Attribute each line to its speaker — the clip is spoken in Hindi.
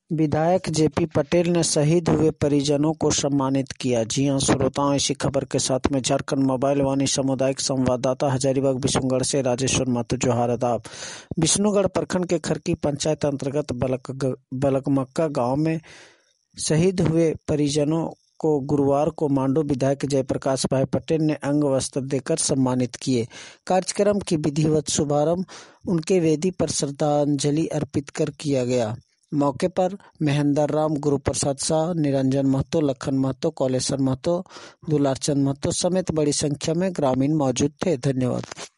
Speaker 1: विधायक जेपी पटेल ने शहीद हुए परिजनों को सम्मानित किया। जी हां श्रोताओं, इसी खबर के साथ में झारखंड मोबाइल वाणी सामुदायिक संवाददाता हजारीबाग विष्णुगढ़ से राजेश्वर महतो जोहार आदाब। विष्णुगढ़ प्रखंड के खरकी पंचायत अंतर्गत बलकमक्का गांव में शहीद हुए परिजनों को गुरुवार को मांडू विधायक जयप्रकाश भाई पटेल ने अंग वस्त्र देकर सम्मानित किए। कार्यक्रम की विधिवत शुभारंभ उनके वेदी पर श्रद्धांजलि अर्पित कर किया गया। मौके पर महेंद्र राम, गुरु प्रसाद शाह, निरंजन महतो, लखन महतो, कौलेश्वर महतो, दुलारचंद महतो समेत बड़ी संख्या में ग्रामीण मौजूद थे। धन्यवाद।